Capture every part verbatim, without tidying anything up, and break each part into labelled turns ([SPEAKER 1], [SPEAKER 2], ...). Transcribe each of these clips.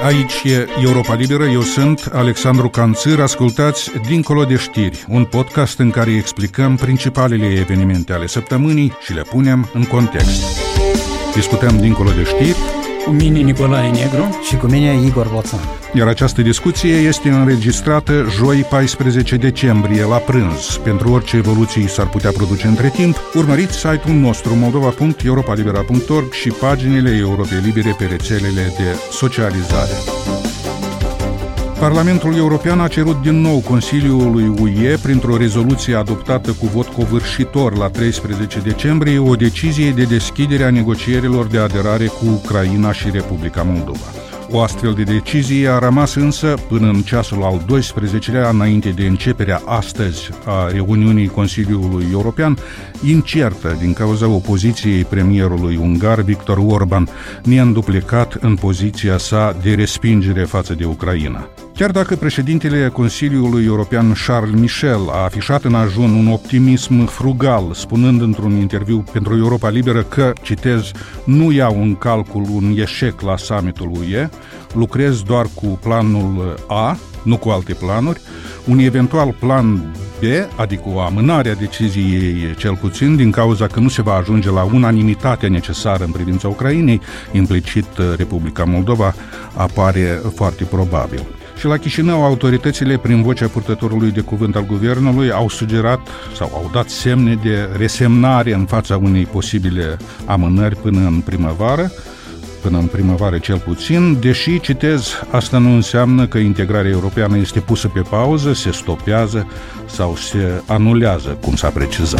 [SPEAKER 1] Aici e Europa Liberă, eu sunt Alexandru Canțir, ascultați Dincolo de știri, un podcast în care explicăm principalele evenimente ale săptămânii și le punem în context. Discutăm Dincolo de știri
[SPEAKER 2] cu mine Nicolae Negru
[SPEAKER 3] și cu mine Igor Boțan.
[SPEAKER 1] Iar această discuție este înregistrată joi paisprezece decembrie la prânz. Pentru orice evoluții s-ar putea produce între timp, urmăriți site-ul nostru moldova punct europa libera punct org și paginile Europei Libere pe rețelele de socializare. Parlamentul European a cerut din nou Consiliului U E, printr-o rezoluție adoptată cu vot covârșitor la treisprezece decembrie, o decizie de deschidere a negocierilor de aderare cu Ucraina și Republica Moldova. O astfel de decizie a rămas însă până în ceasul al doisprezecelea, înainte de începerea astăzi a reuniunii Consiliului European, incertă din cauza opoziției premierului ungar Viktor Orban, neînduplecat în poziția sa de respingere față de Ucraina. Chiar dacă președintele Consiliului European Charles Michel a afișat în ajun un optimism frugal, spunând într-un interviu pentru Europa Liberă că, citez, nu iau în calcul un eșec la summitul U E, lucrez doar cu planul A, nu cu alte planuri, un eventual plan B, adică o amânare a deciziei cel puțin, din cauza că nu se va ajunge la unanimitatea necesară în privința Ucrainei, implicit Republica Moldova, apare foarte probabil. Și la Chișinău, autoritățile, prin vocea purtătorului de cuvânt al guvernului, au sugerat sau au dat semne de resemnare în fața unei posibile amânări până în primăvară, până în primăvară cel puțin, deși, citez, asta nu înseamnă că integrarea europeană este pusă pe pauză, se stopează sau se anulează, cum s-a precizat.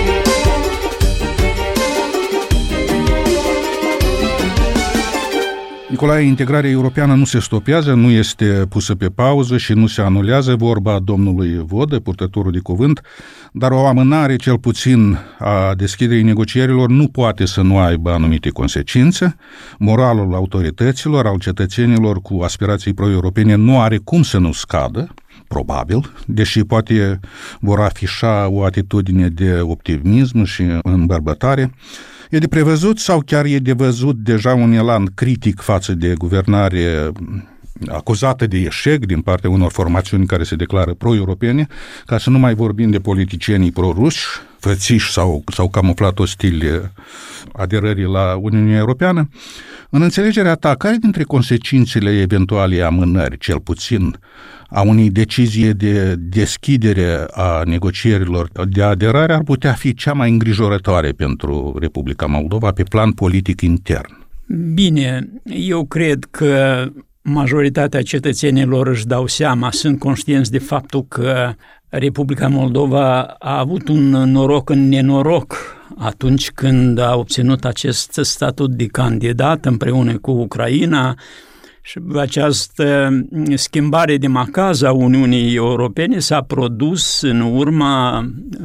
[SPEAKER 1] Nicolae, integrarea europeană nu se stopează, nu este pusă pe pauză și nu se anulează, vorba domnului Vodă, purtătorul de cuvânt, dar o amânare, cel puțin, a deschiderii negocierilor nu poate să nu aibă anumite consecințe. Moralul autorităților, al cetățenilor cu aspirații pro-europene nu are cum să nu scadă, probabil, deși poate vor afișa o atitudine de optimism și îmbărbătare. E de prevăzut sau chiar e de văzut deja un elan critic față de guvernare acuzată de eșec din partea unor formațiuni care se declară pro-europene, ca să nu mai vorbim de politicienii pro-ruși, fățiși sau, sau camuflat ostili aderării la Uniunea Europeană. În înțelegerea ta, care dintre consecințele eventuale amânări, cel puțin, a unei decizii de deschidere a negocierilor de aderare ar putea fi cea mai îngrijorătoare pentru Republica Moldova pe plan politic intern?
[SPEAKER 2] Bine, eu cred că majoritatea cetățenilor își dau seama, sunt conștienți de faptul că Republica Moldova a avut un noroc în nenoroc atunci când a obținut acest statut de candidat împreună cu Ucraina. Și această schimbare de macaz a Uniunii Europene s-a produs în urma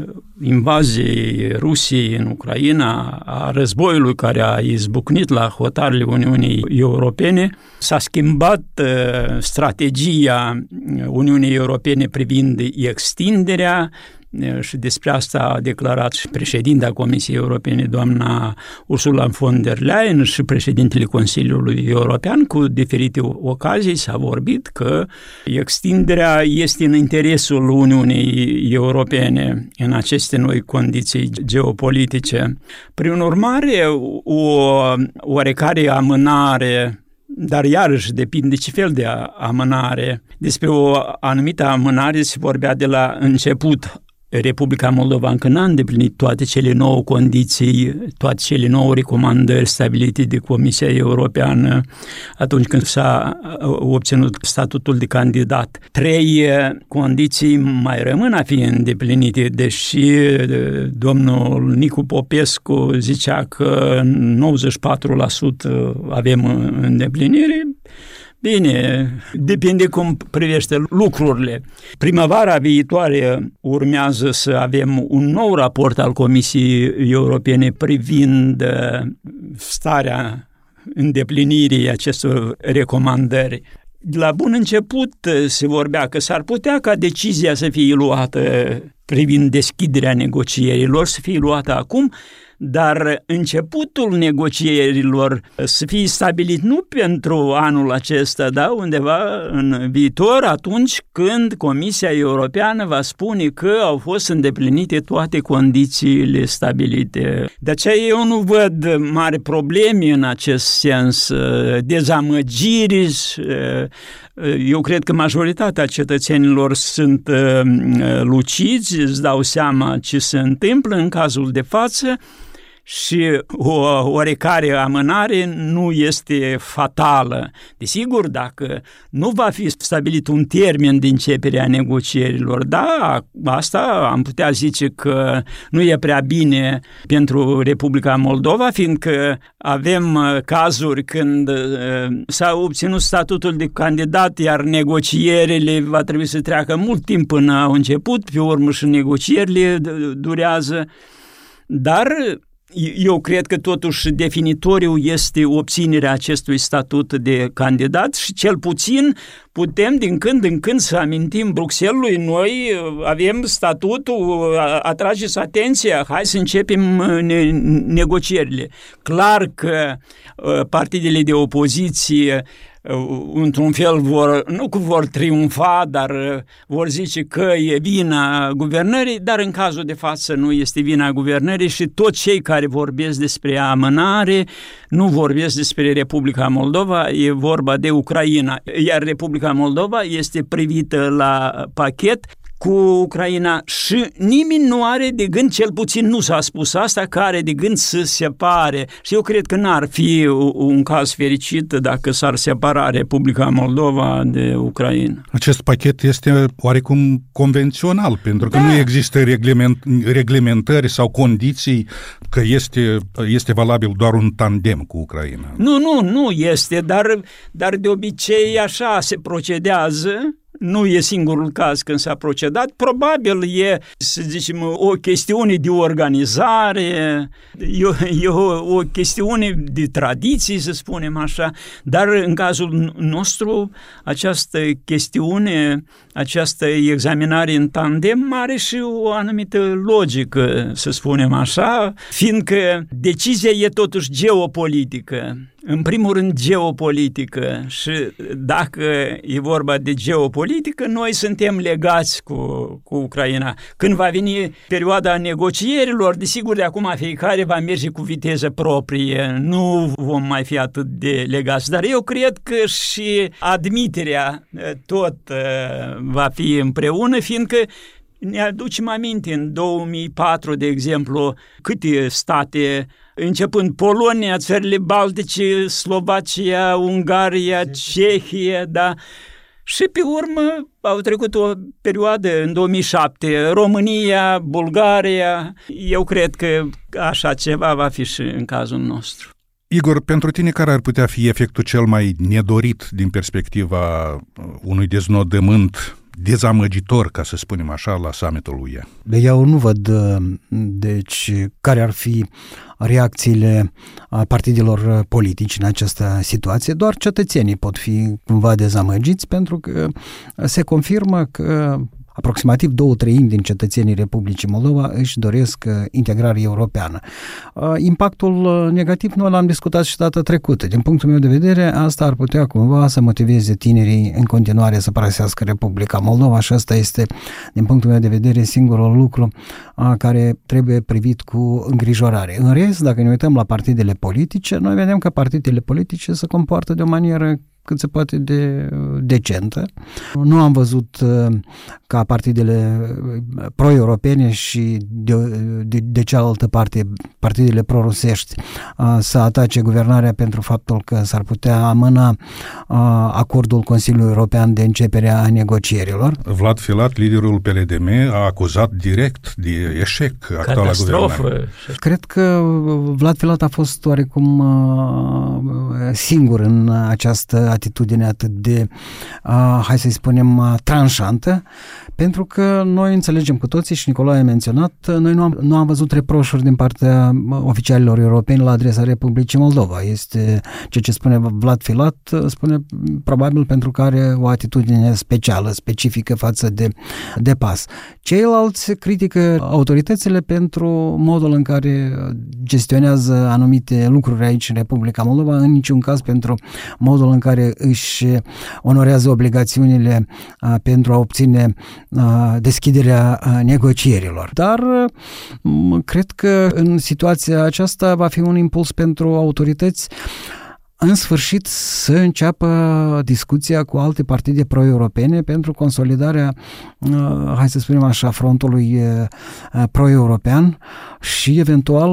[SPEAKER 2] invaziei Rusiei în Ucraina, a războiului care a izbucnit la hotarele Uniunii Europene. S-a schimbat strategia Uniunii Europene privind extinderea, și despre asta a declarat și președinta Comisiei Europene, doamna Ursula von der Leyen, și președintele Consiliului European. Cu diferite ocazii s-a vorbit că extinderea este în interesul Uniunii Europene în aceste noi condiții geopolitice. Prin urmare, o oarecare amânare, dar iarăși depinde ce fel de amânare. Despre o anumită amânare se vorbea de la început. Republica Moldova încă n-a îndeplinit toate cele nouă condiții, toate cele nouă recomandări stabilite de Comisia Europeană atunci când s-a obținut statutul de candidat. Trei condiții mai rămân a fi îndeplinite, deși domnul Nicu Popescu zicea că nouăzeci și patru la sută avem îndeplinire. Bine, depinde cum privește lucrurile. Primăvara viitoare urmează să avem un nou raport al Comisiei Europene privind starea îndeplinirii acestor recomandări. De la bun început se vorbea că s-ar putea ca decizia să fie luată privind deschiderea negocierilor, să fie luată acum, dar începutul negocierilor să fie stabilit nu pentru anul acesta, da, undeva în viitor, atunci când Comisia Europeană va spune că au fost îndeplinite toate condițiile stabilite. De aceea eu nu văd mari probleme în acest sens, dezamăgiri. Eu cred că majoritatea cetățenilor sunt lucizi, îți dau seama ce se întâmplă în cazul de față și o oarecare amânare nu este fatală. Desigur, dacă nu va fi stabilit un termen de începere a negocierilor, da, asta am putea zice că nu e prea bine pentru Republica Moldova, fiindcă avem cazuri când s-a obținut statutul de candidat, iar negocierile va trebui să treacă mult timp până au început, pe urmă și negocierile durează, dar eu cred că totuși definitoriu este obținerea acestui statut de candidat și cel puțin putem din când în când să amintim Bruxellesului, noi avem statutul, atrageți atenția, hai să începem ne- negocierile. Clar că partidele de opoziție într-un fel vor, nu că vor triumfa, dar vor zice că e vina guvernării, dar în cazul de față nu este vina guvernării și toți cei care vorbesc despre amânare nu vorbesc despre Republica Moldova, e vorba de Ucraina, iar Republica Moldova este privită la pachet cu Ucraina și nimeni nu are de gând, cel puțin nu s-a spus asta, că are de gând să separe. Și eu cred că n-ar fi un caz fericit dacă s-ar separa Republica Moldova de Ucraina.
[SPEAKER 1] Acest pachet este oarecum convențional, pentru că
[SPEAKER 2] da.
[SPEAKER 1] nu există reglement, reglementări sau condiții că este, este valabil doar un tandem cu Ucraina.
[SPEAKER 2] Nu, nu, nu este, dar, dar de obicei așa se procedează. Nu e singurul caz când s-a procedat, probabil e, să zicem, o chestiune de organizare, e, e o, o chestiune de tradiții, să spunem așa, dar în cazul nostru această chestiune, această examinare în tandem are și o anumită logică, să spunem așa, fiindcă decizia e totuși geopolitică. În primul rând geopolitică și dacă e vorba de geopolitică, noi suntem legați cu, cu Ucraina. Când va veni perioada negocierilor, desigur de acum fiecare va merge cu viteză proprie, nu vom mai fi atât de legați, dar eu cred că și admiterea tot va fi împreună, fiindcă ne aducem aminte, în două mii patru, de exemplu, câte state, începând Polonia, țările Baltice, Slovacia, Ungaria, Cehia, da, și pe urmă au trecut o perioadă în două mii șapte, România, Bulgaria, eu cred că așa ceva va fi și în cazul nostru.
[SPEAKER 1] Igor, pentru tine care ar putea fi efectul cel mai nedorit din perspectiva unui deznodământ dezamăgitor, ca să spunem așa, la summitul U E?
[SPEAKER 3] Eu nu văd, deci, care ar fi reacțiile partidelor politici în această situație. Doar cetățenii pot fi cumva dezamăgiți pentru că se confirmă că aproximativ două treimi din cetățenii Republicii Moldova își doresc integrare europeană. Impactul negativ noi l-am discutat și data trecută. Din punctul meu de vedere, asta ar putea cumva să motiveze tinerii în continuare să părăsească Republica Moldova și asta este, din punctul meu de vedere, singurul lucru care trebuie privit cu îngrijorare. În rest, dacă ne uităm la partidele politice, noi vedem că partidele politice se comportă de o manieră cât se poate de decentă. Nu am văzut ca partidele pro-europene și de, de, de cealaltă parte partidele pro-rusești să atace guvernarea pentru faptul că s-ar putea amâna acordul Consiliului European de începere a negocierilor.
[SPEAKER 1] Vlad Filat, liderul P L D M, a acuzat direct de eșec actuala guvernare.
[SPEAKER 3] Cred că Vlad Filat a fost oarecum singur în această atitudine atât de, uh, hai să-i spunem, uh, tranșantă Pentru că noi înțelegem cu toții, și Nicolae a menționat, noi nu am, nu am văzut reproșuri din partea oficialilor europeni la adresa Republicii Moldova. Este ceea ce spune Vlad Filat, spune probabil pentru că are o atitudine specială, specifică față de, de pas. Ceilalți critică autoritățile pentru modul în care gestionează anumite lucruri aici în Republica Moldova, în niciun caz pentru modul în care își onorează obligațiunile a, pentru a obține a, deschiderea a, negocierilor. Dar m- cred că în situația aceasta va fi un impuls pentru autorități în sfârșit să înceapă discuția cu alte partide pro-europene pentru consolidarea, hai să spunem așa, frontului pro-european și eventual,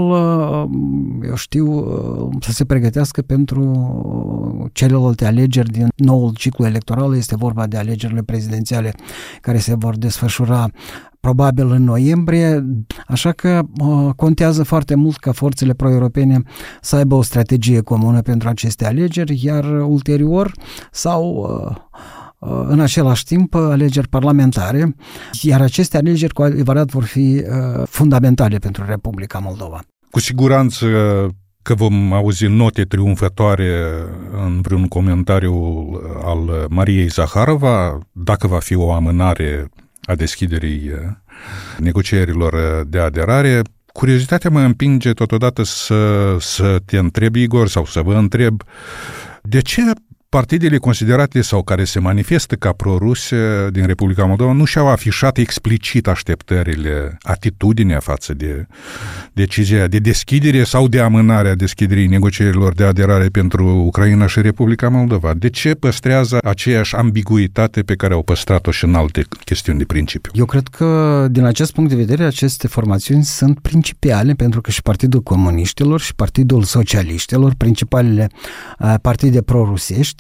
[SPEAKER 3] eu știu, să se pregătească pentru celelalte alegeri din noul ciclu electoral. Este vorba de alegerile prezidențiale care se vor desfășura probabil în noiembrie, așa că uh, contează foarte mult ca forțele pro-europene să aibă o strategie comună pentru aceste alegeri, iar ulterior sau uh, uh, în același timp alegeri parlamentare, iar aceste alegeri cu adevărat vor fi uh, fundamentale pentru Republica Moldova.
[SPEAKER 1] Cu siguranță că vom auzi note triumfătoare în vreun comentariu al Mariei Zaharova, dacă va fi o amânare a deschiderii negocierilor de aderare. Curiozitatea mă împinge totodată să, să te întreb, Igor, sau să vă întreb, de ce partidele considerate sau care se manifestă ca pro-ruse din Republica Moldova nu și-au afișat explicit așteptările, atitudinea față de decizia de deschidere sau de amânare a deschiderii negocierilor de aderare pentru Ucraina și Republica Moldova? De ce păstrează aceeași ambiguitate pe care au păstrat-o și în alte chestiuni de principiu?
[SPEAKER 3] Eu cred că, din acest punct de vedere, aceste formațiuni sunt principiale, pentru că și Partidul Comuniștilor și Partidul Socialiștilor, principalele partide pro-rusești,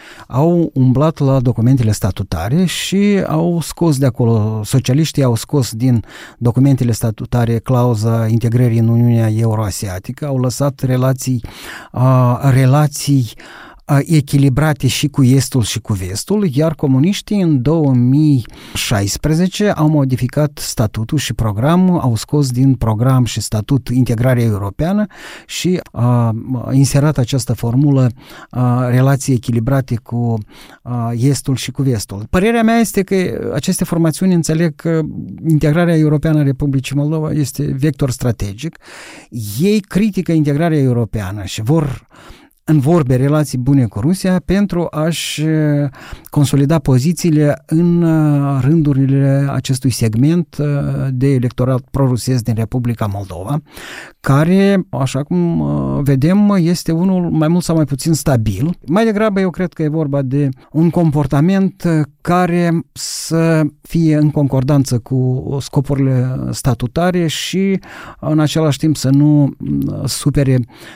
[SPEAKER 3] au umblat la documentele statutare și au scos de acolo, socialiștii au scos din documentele statutare clauza integrării în Uniunea Euroasiatică, au lăsat relații, uh, relații echilibrate și cu estul și cu vestul, iar comuniștii în două mii șaisprezece au modificat statutul și programul, au scos din program și statut integrarea europeană și a inserat această formulă a relații echilibrate cu a, estul și cu vestul. Părerea mea este că aceste formațiuni înțeleg că integrarea europeană a Republicii Moldova este vector strategic. Ei critică integrarea europeană și vor în vorbe relații bune cu Rusia pentru a-și consolida pozițiile în rândurile acestui segment de electorat pro-rusesc din Republica Moldova, care, așa cum vedem, este unul mai mult sau mai puțin stabil. Mai degrabă eu cred că e vorba de un comportament care să fie în concordanță cu scopurile statutare și în același timp să nu supere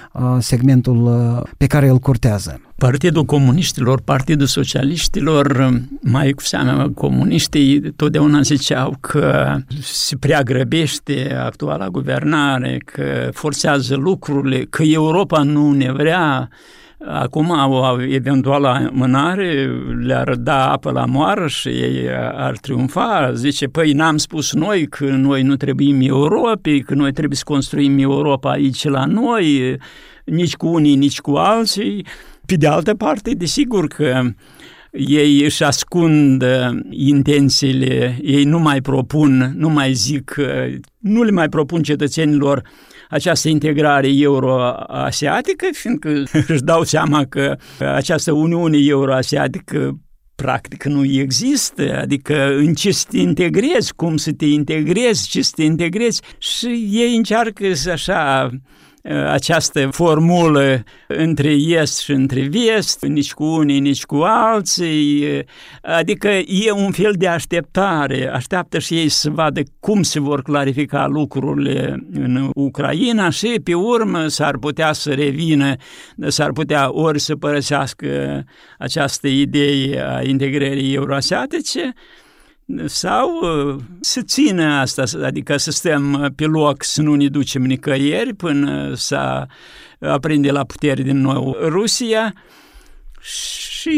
[SPEAKER 3] segmentul pe care îl curtează.
[SPEAKER 2] Partidul Comuniștilor, Partidul Socialiștilor, mai cu seamă comuniștii, totdeauna ziceau că se prea grăbește actuala guvernare, că forțează lucrurile, că Europa nu ne vrea. Acum, o eventuală amânare le-ar da apă la moară și ei ar triumfa. Zice, păi n-am spus noi că noi nu trebuim Europei, că noi trebuie să construim Europa aici la noi, nici cu unii, nici cu alții. Pe de altă parte, desigur că ei își ascund intențiile, ei nu mai propun, nu mai zic, nu le mai propun cetățenilor această integrare euroasiatică, fiindcă își dau seama că această Uniune euroasiatică practic nu există, adică în ce să te integrezi, cum să te integrezi, ce să te integrezi și ei încearcă să așa această formulă între est și între vest, nici cu unii, nici cu alții, adică e un fel de așteptare, așteaptă și ei să vadă cum se vor clarifica lucrurile în Ucraina și pe urmă s-ar putea să revină, s-ar putea ori să părăsească această idee a integrării euroasiatice, sau să țină asta, adică să stăm pe loc, să nu ne ducem nicăieri până să aprinde la putere din nou Rusia și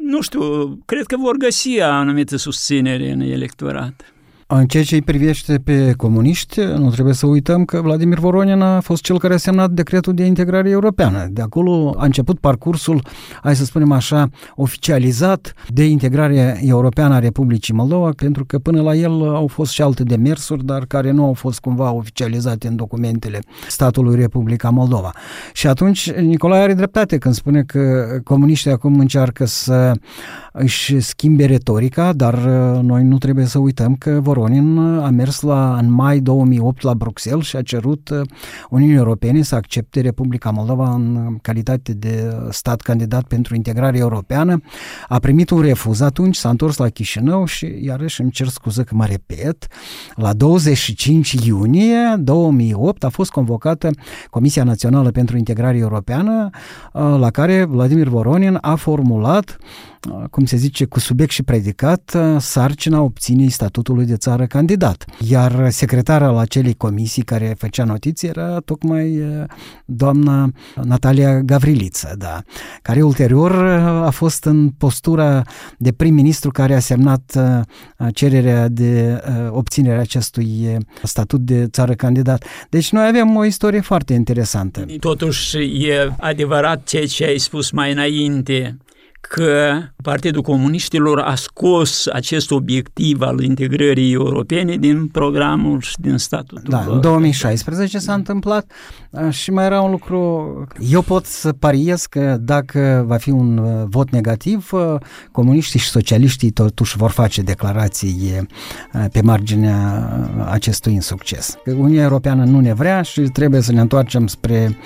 [SPEAKER 2] Nu știu, cred că vor găsi anumită susținere în electorat.
[SPEAKER 3] În ceea ce îi privește pe comuniști, nu trebuie să uităm că Vladimir Voronin a fost cel care a semnat decretul de integrare europeană. De acolo a început parcursul, hai să spunem așa, oficializat de integrare europeană a Republicii Moldova, pentru că până la el au fost și alte demersuri, dar care nu au fost cumva oficializate în documentele statului Republica Moldova. Și atunci Nicolae are dreptate când spune că comuniștii acum încearcă să își schimbe retorica, dar noi nu trebuie să uităm că Voronin a mers la, în mai două mii opt la Bruxelles și a cerut Uniunii Europene să accepte Republica Moldova în calitate de stat candidat pentru integrare europeană. A primit un refuz atunci, s-a întors la Chișinău și iarăși îmi cer scuză că mă repet, la douăzeci și cinci iunie două mii opt a fost convocată Comisia Națională pentru Integrare Europeană, la care Vladimir Voronin a formulat, cum se zice, cu subiect și predicat, sarcina obținerii statutului de țară candidat. Iar secretara la acelei comisii care făcea notiții era tocmai doamna Natalia Gavriliță, da, care ulterior a fost în postura de prim-ministru care a semnat cererea de obținere acestui statut de țară candidat. Deci noi avem o istorie foarte interesantă.
[SPEAKER 2] Totuși e adevărat ceea ce ai spus mai înainte, că Partidul Comuniștilor a scos acest obiectiv al integrării europene din programul și din statutul.
[SPEAKER 3] Da, în două mii șaisprezece s-a întâmplat și mai era un lucru, eu pot să pariez că dacă va fi un vot negativ, comuniștii și socialiștii totuși vor face declarații pe marginea acestui insucces. Uniunea Europeană nu ne vrea și trebuie să ne întoarcem spre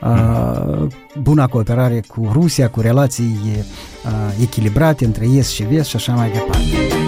[SPEAKER 3] uh, buna cooperare cu Rusia, cu relații uh, echilibrate între Est și Vest și așa mai departe.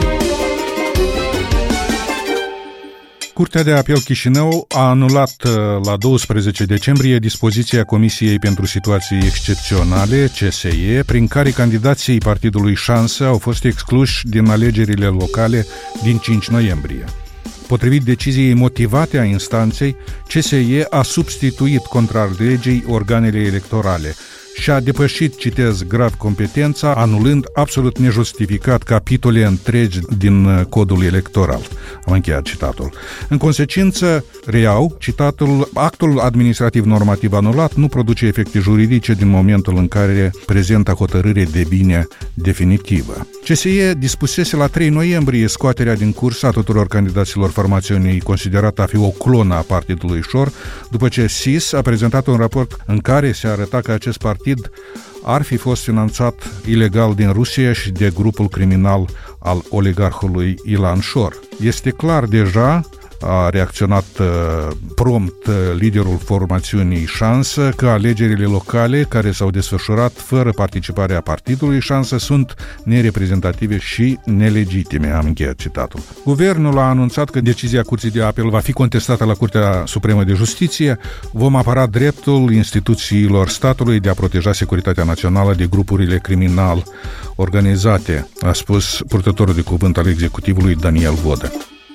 [SPEAKER 1] Curtea de Apel Chișinău a anulat la doisprezece decembrie dispoziția Comisiei pentru Situații Excepționale, C S E, prin care candidații partidului Șansă au fost excluși din alegerile locale din cinci noiembrie. Potrivit deciziei motivate a instanței, C S E a substituit contrar legii organele electorale și a depășit, citez, grav competența, anulând absolut nejustificat capitole întregi din codul electoral. Am încheiat citatul. În consecință, reiau citatul, actul administrativ normativ anulat nu produce efecte juridice din momentul în care prezenta hotărâre devine definitivă. C S E dispusese la trei noiembrie scoaterea din curs a tuturor candidaților formațiunii considerată a fi o clonă a Partidului Șor, după ce S I S a prezentat un raport în care se arăta că acest partid ar fi fost finanțat ilegal din Rusia și de grupul criminal al oligarhului Ilan Șor. Este clar deja, a reacționat uh, prompt uh, liderul formațiunii Șansă, că alegerile locale care s-au desfășurat fără participarea partidului Șansă sunt nereprezentative și nelegitime. Am încheiat citatul. Guvernul a anunțat că decizia Curții de Apel va fi contestată la Curtea Supremă de Justiție. Vom apăra dreptul instituțiilor statului de a proteja securitatea națională de grupurile criminal organizate, a spus purtătorul de cuvânt al executivului Daniel Vodă.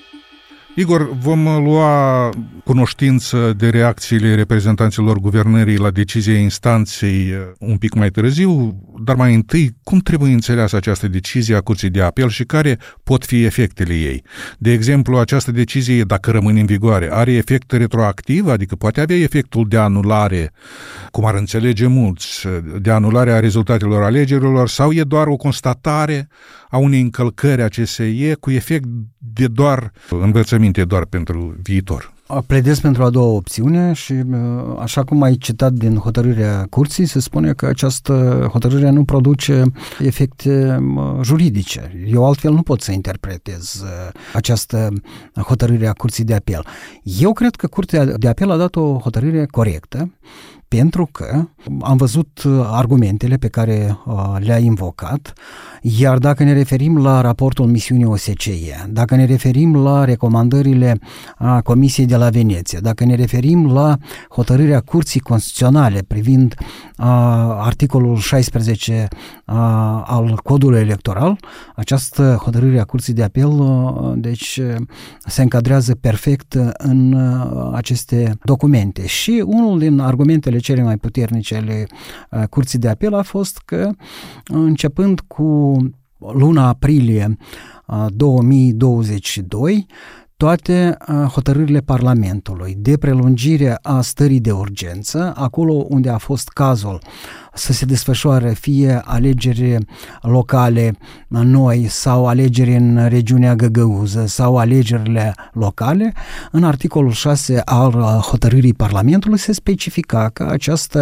[SPEAKER 1] Igor, vom lua cunoștință de reacțiile reprezentanților guvernării la decizia instanței un pic mai târziu, dar mai întâi, cum trebuie înțeleasă această decizie a Curții de Apel și care pot fi efectele ei? De exemplu, această decizie, dacă rămâne în vigoare, are efect retroactiv, adică poate avea efectul de anulare, cum ar înțelege mulți, de anulare a rezultatelor alegerilor, sau e doar o constatare a unei încălcări a C S E cu efect de doar învățăminte doar pentru viitor?
[SPEAKER 3] Pledez pentru a doua opțiune și, așa cum ai citat din hotărârea curții, se spune că această hotărâre nu produce efecte juridice. Eu altfel nu pot să interpretez această hotărâre a Curții de Apel. Eu cred că Curtea de Apel a dat o hotărâre corectă, pentru că am văzut argumentele pe care uh, le-a invocat, iar dacă ne referim la raportul misiunii O S C E, dacă ne referim la recomandările a Comisiei de la Veneția, dacă ne referim la hotărârea Curții Constituționale privind uh, articolul șaisprezece uh, al codului electoral, această hotărâre a Curții de Apel uh, deci, se încadrează perfect în uh, aceste documente. Și unul din argumentele cele mai puternice ale Curții de Apel a fost că, începând cu luna aprilie două mii douăzeci și doi, toate hotărârile Parlamentului de prelungire a stării de urgență, acolo unde a fost cazul să se desfășoare fie alegeri locale noi sau alegeri în regiunea Găgăuză sau alegerile locale, în articolul șase al hotărârii Parlamentului se specifica că această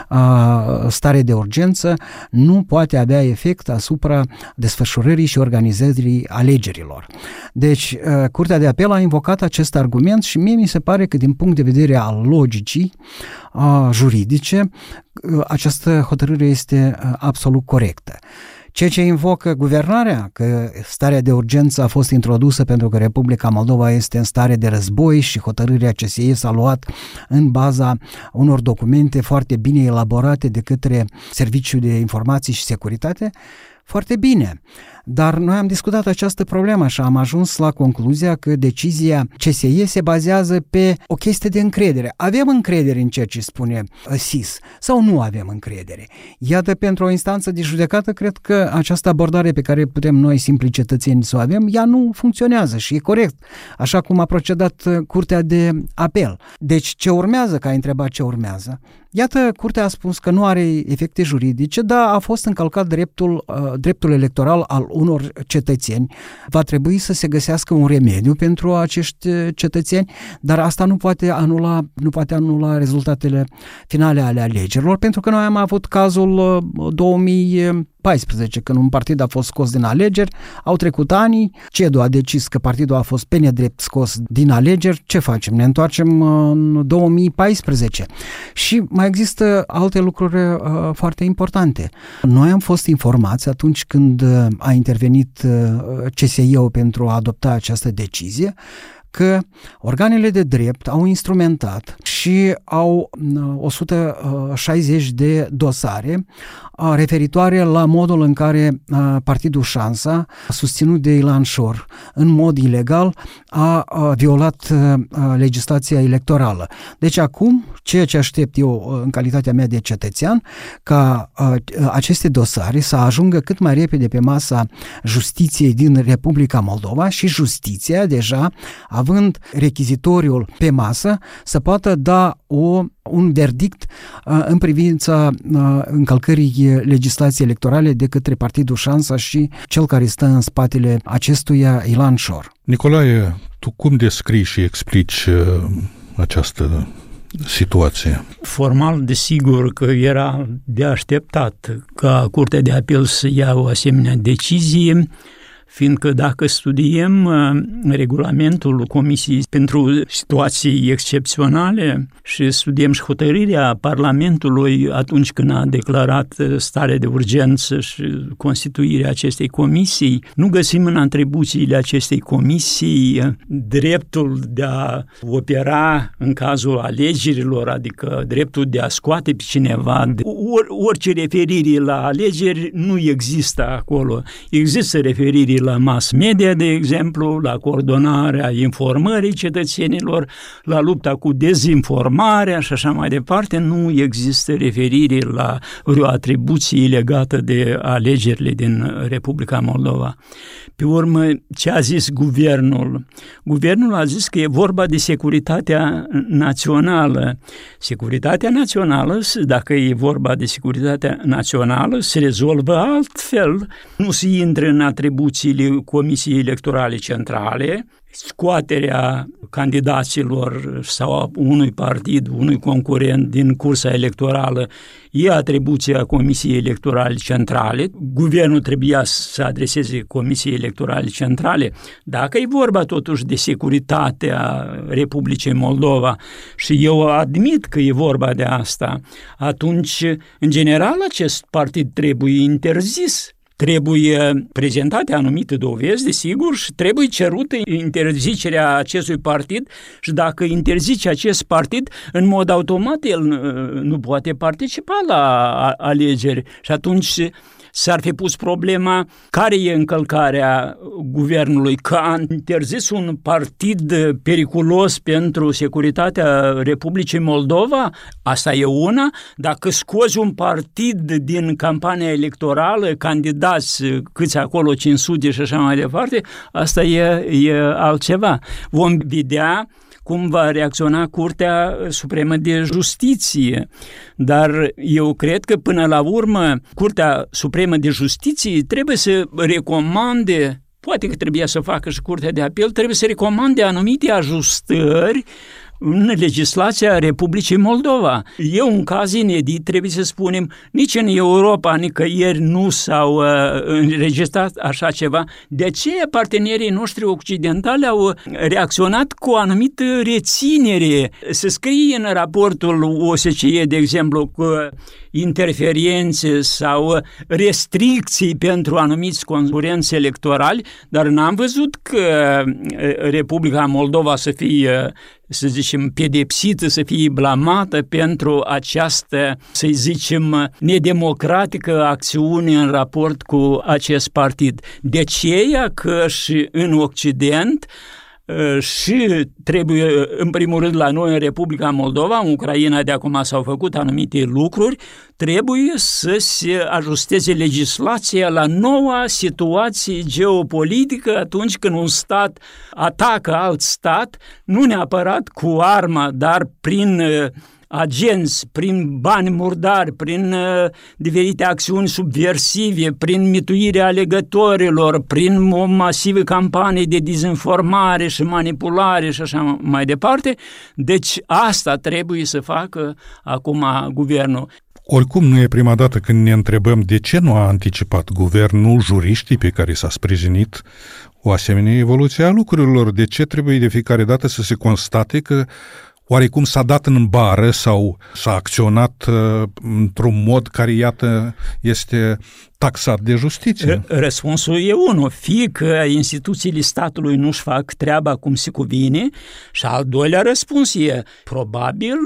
[SPEAKER 3] a, stare de urgență nu poate avea efect asupra desfășurării și organizării alegerilor. Deci, a, Curtea de Apel a invocat acest argument și mie mi se pare că din punct de vedere al logicii a, juridice, această hotărâre este absolut corectă. Ceea ce invocă guvernarea, că starea de urgență a fost introdusă pentru că Republica Moldova este în stare de război și hotărârea C S E s-a luat în baza unor documente foarte bine elaborate de către Serviciul de Informații și Securitate, foarte bine. Dar noi am discutat această problemă și am ajuns la concluzia că decizia C S E se bazează pe o chestie de încredere. Avem încredere în ceea ce spune S I S sau nu avem încredere? Iată, pentru o instanță de judecată, cred că această abordare pe care putem noi, simpli cetățeni, să o avem, ea nu funcționează și e corect, așa cum a procedat Curtea de Apel. Deci ce urmează, că ai întrebat ce urmează? Iată, Curtea a spus că nu are efecte juridice, dar a fost încălcat dreptul, dreptul electoral al unor cetățeni. Va trebui să se găsească un remediu pentru acești cetățeni, dar asta nu poate anula, nu poate anula rezultatele finale ale alegerilor, pentru că noi am avut cazul două mii paisprezece, când un partid a fost scos din alegeri, au trecut ani, C E D U a decis că partidul a fost pe nedrept scos din alegeri, ce facem? Ne întoarcem în două mii paisprezece. Și mai există alte lucruri uh, foarte importante. Noi am fost informați atunci când a intervenit uh, C S E-ul pentru a adopta această decizie, că organele de drept au instrumentat și au o sută șaizeci de dosare referitoare la modul în care partidul Șansa, susținut de Ilan Șor, în mod ilegal a violat legislația electorală. Deci acum, ceea ce aștept eu în calitatea mea de cetățean, ca aceste dosare să ajungă cât mai repede pe masa justiției din Republica Moldova și justiția deja având rechizitoriul pe masă, să poată da o, un verdict uh, în privința uh, încălcării legislației electorale de către Partidul Șansa și cel care stă în spatele acestuia, Ilan Șor.
[SPEAKER 1] Nicolae, tu cum descrii și explici uh, această situație?
[SPEAKER 2] Formal, desigur că era de așteptat ca Curtea de Apel să ia o asemenea decizie, fiindcă dacă studiem regulamentul Comisiei pentru situații excepționale și studiem și hotărârea Parlamentului atunci când a declarat stare de urgență și constituirea acestei comisii, nu găsim în atribuțiile acestei comisii dreptul de a opera în cazul alegerilor, adică dreptul de a scoate pe cineva. Or, orice referire la alegeri nu există acolo. Există referiri la mass media, de exemplu, la coordonarea informării cetățenilor, la lupta cu dezinformarea și așa mai departe. Nu există referire la vreo atribuție legată de alegerile din Republica Moldova. Pe urmă, ce a zis guvernul? Guvernul a zis că e vorba de securitatea națională. Securitatea națională, dacă e vorba de securitatea națională, se rezolvă altfel. Nu se intră în atribuțiile Comisiei Electorale Centrale, scoaterea candidaților sau unui partid, unui concurent din cursa electorală e atribuția Comisiei Electorale Centrale. Guvernul trebuia să adreseze Comisiei Electorale Centrale. Dacă e vorba totuși de securitatea Republicii Moldova și eu admit că e vorba de asta, atunci, în general, acest partid trebuie interzis. Trebuie prezentate anumite dovezi, desigur, și trebuie cerută interzicerea acestui partid și dacă interzice acest partid, în mod automat el nu poate participa la alegeri și atunci s-ar fi pus problema care e încălcarea guvernului, că a interzis un partid periculos pentru securitatea Republicii Moldova, asta e una. Dacă scozi un partid din campania electorală, candidați câți acolo, cinci sute și așa mai departe, asta e, e altceva. Vom vedea cum va reacționa Curtea Supremă de Justiție. Dar eu cred că până la urmă Curtea Supremă de Justiție trebuie să recomande, poate că trebuia să facă și Curtea de Apel, trebuie să recomande anumite ajustări în legislația Republicii Moldova. E un caz inedit, trebuie să spunem, nici în Europa, nicăieri nu s-au uh, înregistrat așa ceva. De aceea partenerii noștri occidentali au reacționat cu o anumită reținere. Se scrie în raportul O S C E, de exemplu, că interferențe sau restricții pentru anumiți concurenți electorali, dar n-am văzut că Republica Moldova să fie, să zicem, pedepsită, să fie blamată pentru această, să zicem, nedemocratică acțiune în raport cu acest partid. De aceea că și în Occident și trebuie, în primul rând, la noi în Republica Moldova, în Ucraina de acum s-au făcut anumite lucruri, trebuie să se ajusteze legislația la noua situație geopolitică atunci când un stat atacă alt stat, nu neapărat cu arma, dar prin agenți, prin bani murdari, prin uh, diferite acțiuni subversive, prin mituirea alegătorilor, prin masive campanii de dezinformare și manipulare și așa mai departe. Deci asta trebuie să facă acum guvernul.
[SPEAKER 1] Oricum nu e prima dată când ne întrebăm de ce nu a anticipat guvernul juriștii pe care s-a sprijinit o asemenea evoluție a lucrurilor. De ce trebuie de fiecare dată să se constate că oarecum s-a dat în bară sau s-a acționat uh, într-un mod care, iată, este taxat de justiție?
[SPEAKER 2] Răspunsul e unul, fie că instituțiile statului nu-și fac treaba cum se cuvine, și al doilea răspuns e, probabil,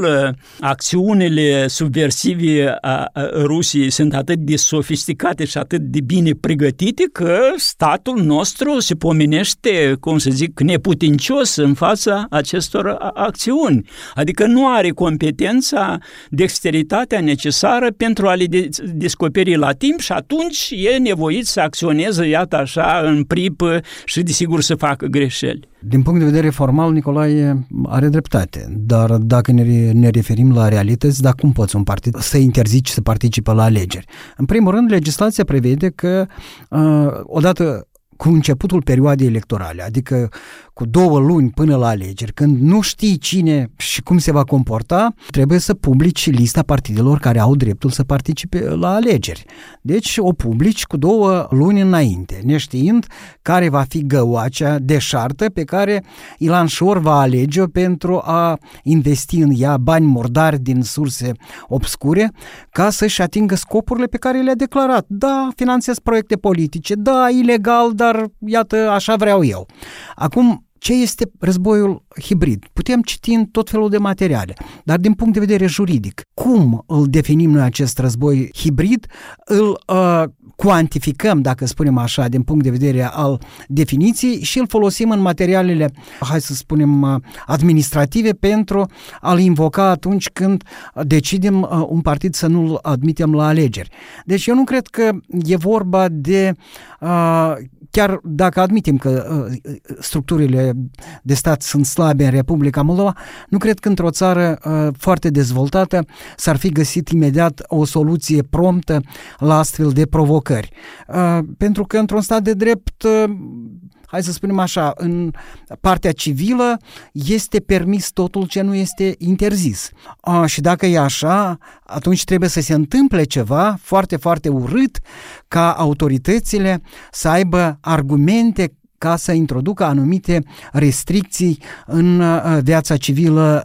[SPEAKER 2] acțiunile subversive a Rusiei sunt atât de sofisticate și atât de bine pregătite că statul nostru se pomenește, cum să zic, neputincios în fața acestor acțiuni. Adică nu are competența, dexteritatea necesară pentru a le descoperi la timp și atunci e nevoit să acționeze, iată așa, în pripă și desigur să facă greșeli.
[SPEAKER 3] Din punct de vedere formal, Nicolae are dreptate, dar dacă ne, ne referim la realități, dar cum poți un partid să interzici să participe la alegeri? În primul rând, legislația prevede că uh, odată cu începutul perioadei electorale, adică cu două luni până la alegeri, când nu știi cine și cum se va comporta, trebuie să publici lista partidelor care au dreptul să participe la alegeri. Deci o publici cu două luni înainte, neștiind care va fi găoacea deșartă pe care Ilan Șor va alege pentru a investi în ea bani murdari din surse obscure ca să-și atingă scopurile pe care le-a declarat. Da, finanțez proiecte politice, da, ilegal, dar iată, așa vreau eu. Acum, ce este războiul hibrid? Putem citi în tot felul de materiale, dar din punct de vedere juridic, cum îl definim noi acest război hibrid? Îl uh, cuantificăm, dacă spunem așa, din punct de vedere al definiției și îl folosim în materialele, hai să spunem, administrative pentru a-l invoca atunci când decidem uh, un partid să nu-l admitem la alegeri. Deci eu nu cred că e vorba de... Uh, Chiar dacă admitem că uh, structurile de stat sunt slabe în Republica Moldova, nu cred că într-o țară uh, foarte dezvoltată s-ar fi găsit imediat o soluție promptă la astfel de provocări. Uh, pentru că într-un stat de drept, uh, hai să spunem așa, în partea civilă este permis totul ce nu este interzis. Uh, și dacă e așa, atunci trebuie să se întâmple ceva foarte, foarte urât ca autoritățile să aibă argumente ca să introducă anumite restricții în viața civilă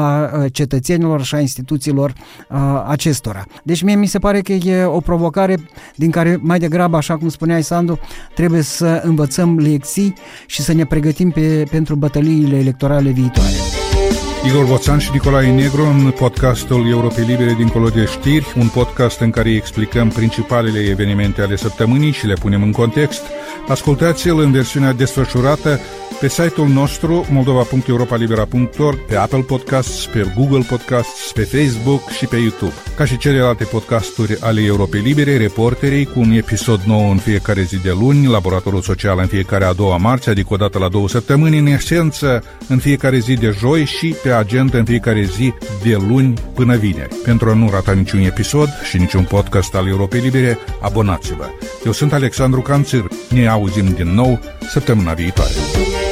[SPEAKER 3] a cetățenilor și a instituțiilor acestora. Deci mie mi se pare că e o provocare din care mai degrabă, așa cum spuneai, Sandu, trebuie să învățăm lecții și să ne pregătim pe, pentru bătăliile electorale viitoare.
[SPEAKER 1] Igor Boțan și Nicolae Negru în podcastul Europei Libere dincolo de știri, un podcast în care explicăm principalele evenimente ale săptămânii și le punem în context. Ascultați-l în versiunea desfășurată pe site-ul nostru moldova punct europa libera punct org, pe Apple Podcasts, pe Google Podcasts, pe Facebook și pe YouTube. Ca și celelalte podcasturi ale Europei Libere, Reporterii cu un episod nou în fiecare zi de luni, Laboratorul Social în fiecare a doua marți, adică o dată la două săptămâni, în esență în fiecare zi de joi și pe agenda în fiecare zi de luni până vineri. Pentru a nu rata niciun episod și niciun podcast al Europei Libere, abonați-vă. Eu sunt Alexandru Canțir. Ne auzim din nou săptămâna viitoare.